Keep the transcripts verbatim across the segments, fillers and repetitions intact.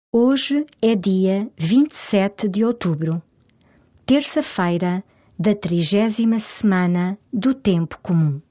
Hoje é dia vinte e sete de outubro, terça-feira da trigésima semana do Tempo Comum.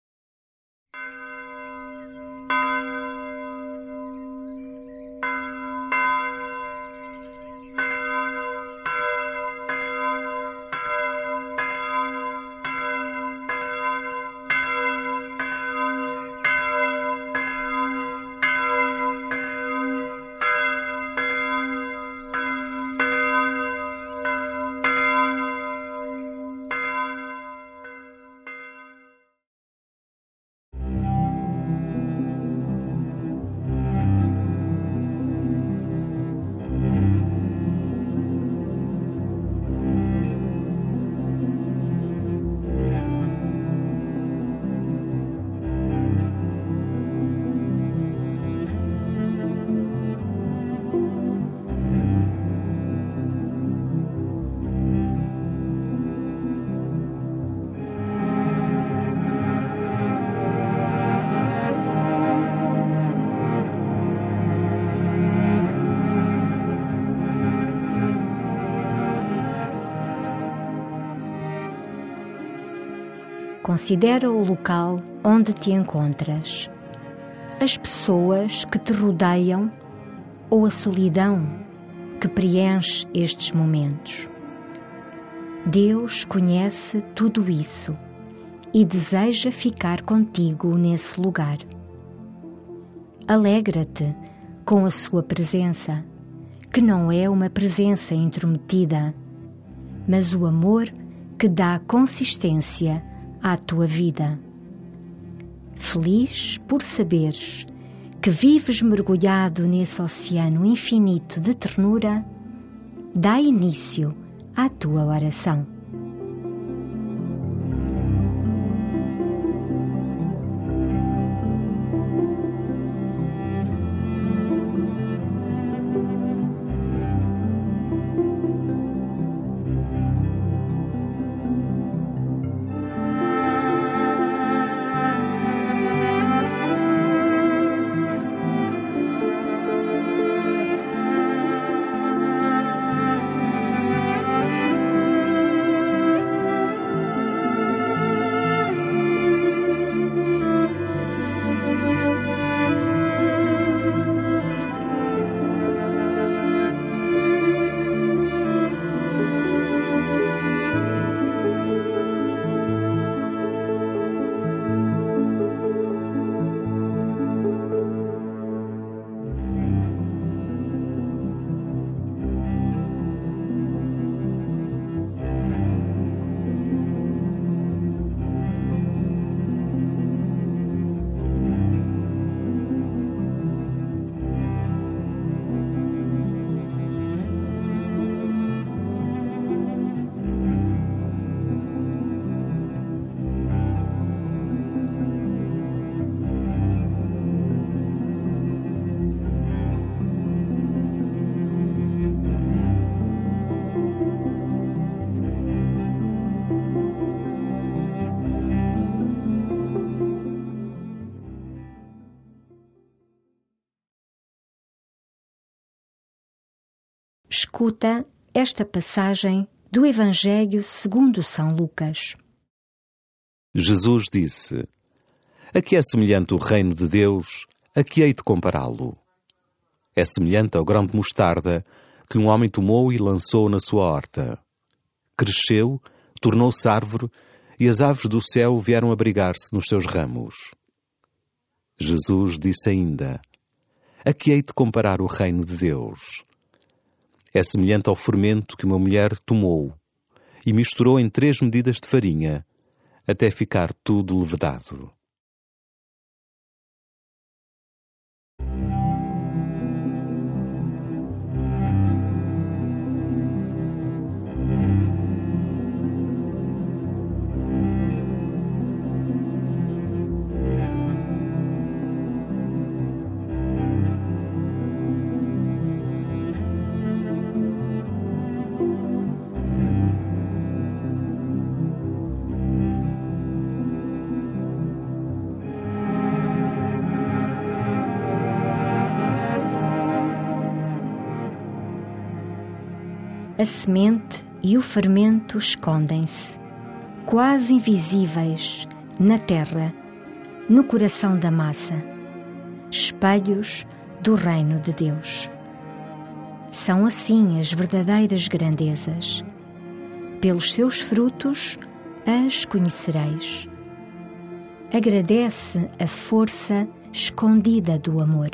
Considera o local onde te encontras, as pessoas que te rodeiam ou a solidão que preenche estes momentos. Deus conhece tudo isso e deseja ficar contigo nesse lugar. Alegra-te com a sua presença, que não é uma presença intrometida, mas o amor que dá consistência à tua vida. Feliz por saberes que vives mergulhado nesse oceano infinito de ternura, dá início à tua oração. Escuta esta passagem do Evangelho segundo São Lucas. Jesus disse: A que é semelhante o reino de Deus, a que hei de compará-lo? É semelhante ao grão de mostarda que um homem tomou e lançou na sua horta. Cresceu, tornou-se árvore, e as aves do céu vieram abrigar-se nos seus ramos. Jesus disse ainda: A que hei de comparar o reino de Deus? É semelhante ao fermento que uma mulher tomou e misturou em três medidas de farinha, até ficar tudo levedado. a semente e o fermento escondem-se, quase invisíveis, na terra, no coração da massa, espelhos do reino de Deus. São assim as verdadeiras grandezas. Pelos seus frutos as conhecereis. Agradece a força escondida do amor.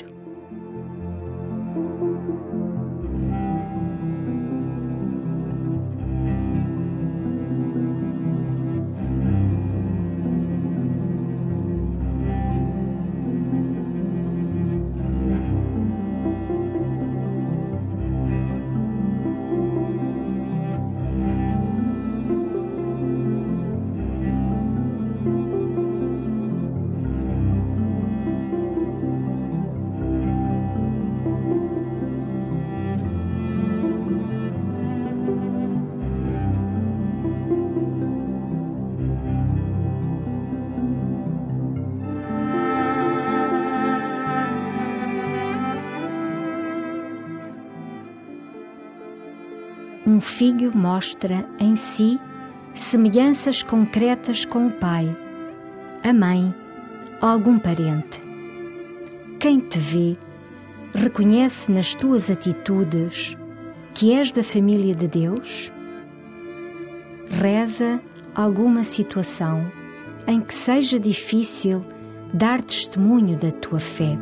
Um filho mostra em si semelhanças concretas com o pai, a mãe, algum parente. Quem te vê, reconhece nas tuas atitudes que és da família de Deus? Reza alguma situação em que seja difícil dar testemunho da tua fé.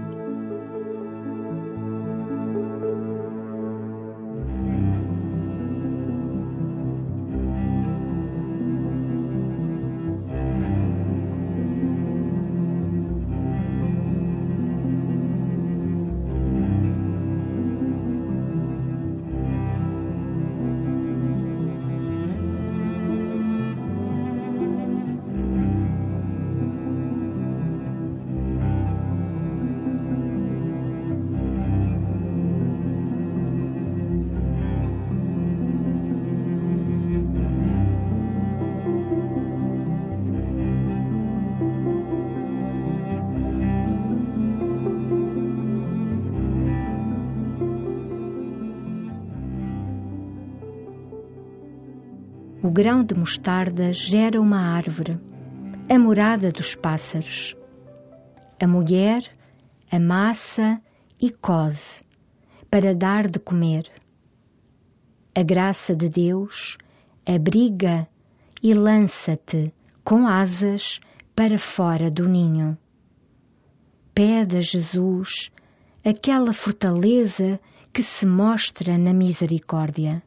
O grão de mostarda gera uma árvore, a morada dos pássaros. A mulher amassa e coze para dar de comer. A graça de Deus abriga e lança-te com asas para fora do ninho. Pede a Jesus aquela fortaleza que se mostra na misericórdia.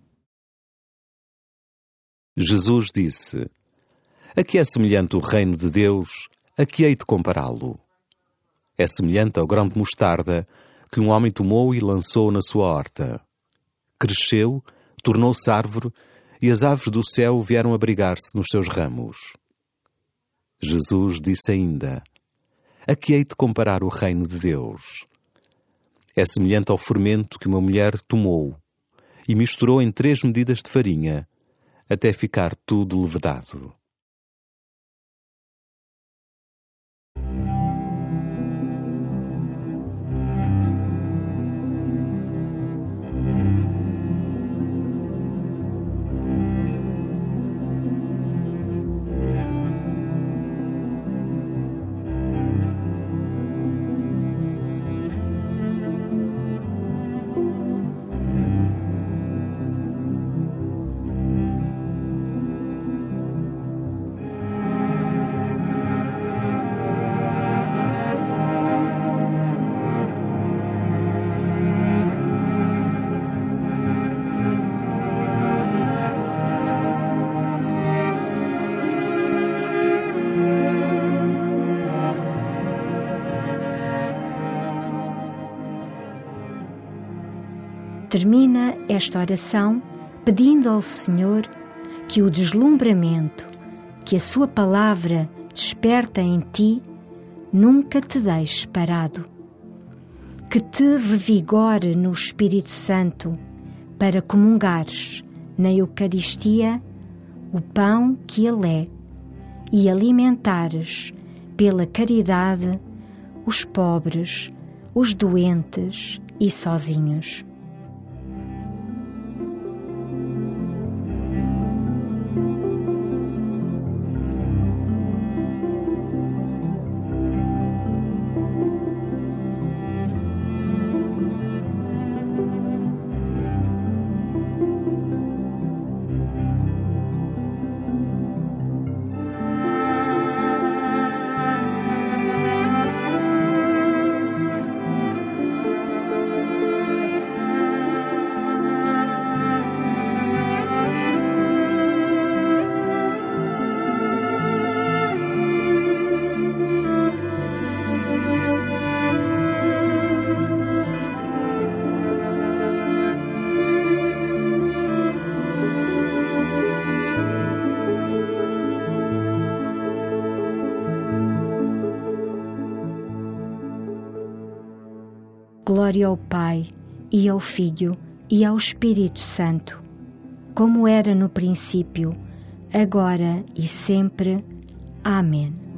Jesus disse: a que é semelhante o reino de Deus, a que hei de compará-lo? É semelhante ao grão de mostarda que um homem tomou e lançou na sua horta. Cresceu, tornou-se árvore, e as aves do céu vieram abrigar-se nos seus ramos. Jesus disse ainda: a que hei de comparar o reino de Deus? É semelhante ao fermento que uma mulher tomou e misturou em três medidas de farinha, até ficar tudo levedado. Termina esta oração pedindo ao Senhor que o deslumbramento que a sua palavra desperta em ti nunca te deixe parado, que te revigore no Espírito Santo para comungares na Eucaristia o pão que Ele é e alimentares pela caridade os pobres, os doentes e sozinhos. glória ao Pai, e ao Filho, e ao Espírito Santo, como era no princípio, agora e sempre. Amém.